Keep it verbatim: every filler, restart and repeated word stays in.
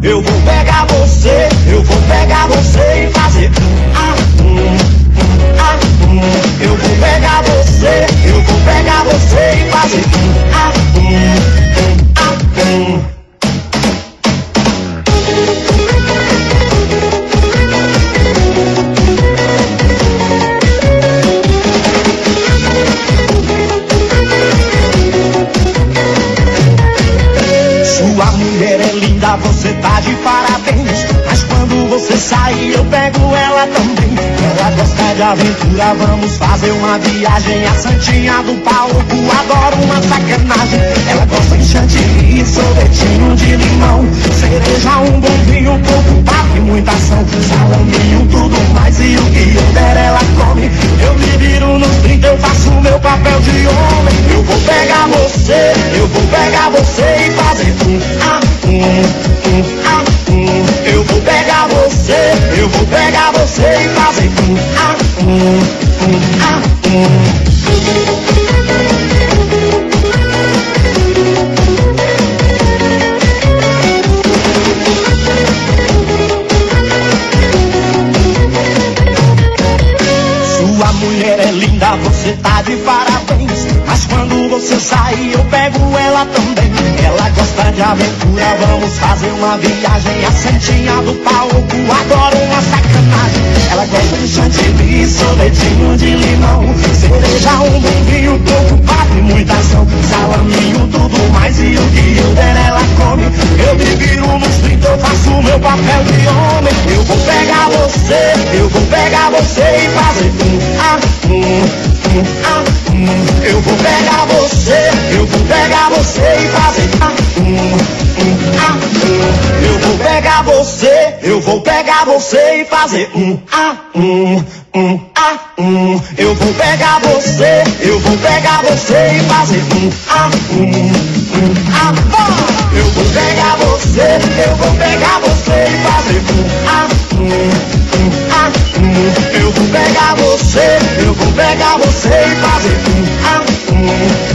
eu vou pegar você, eu vou pegar você e fazer ah, hum, ah, hum. Eu vou pegar você, eu vou pegar você e fazer ah, hum, ah, hum. Sua mulher é linda, você tá de parabéns. Mas quando você sair eu pego ela também. Ela gosta de aventura, vamos fazer uma viagem. A santinha do palco adora uma sacanagem. Ela gosta de chantilly, sorvetinho de limão, cereja, um bom vinho, pouco papo e muita ação. Salaminho, tudo mais e o que eu der ela come. Eu me viro nos trinta, eu faço meu papel de homem. Eu vou pegar você, eu vou pegar você e fazer um ah, um, um, ah, um. Eu vou pegar você, eu vou pegar você e fazer um ah, um, um, ah, um. Sua mulher é linda, você tá de parabéns. Mas quando você sair eu pego ela também. Ela gosta de aventura, vamos fazer uma viagem. A santinha do palco adora uma sacanagem. Ela gosta de chantilly, sorvetinho de limão, cereja, um bom vinho, pouco papo e muita ação. Salaminho, tudo mais e o que eu der ela come. Eu me viro nos trinta, eu faço meu papel de homem. Eu vou pegar você, eu vou pegar você e fazer um ah, um, um, ah, um. Eu vou pegar você, eu vou pegar você e fazer ah, um, um, ah, um. Eu vou pegar você, eu vou pegar você e fazer um ah, um, um, ah, um. Eu vou pegar você, eu vou pegar você e fazer um ah, um, um, ah, oh. Eu vou pegar você, eu vou pegar você e fazer um ah, um, um, ah, um. Eu vou pegar você, eu vou pegar você e fazer um ah, um.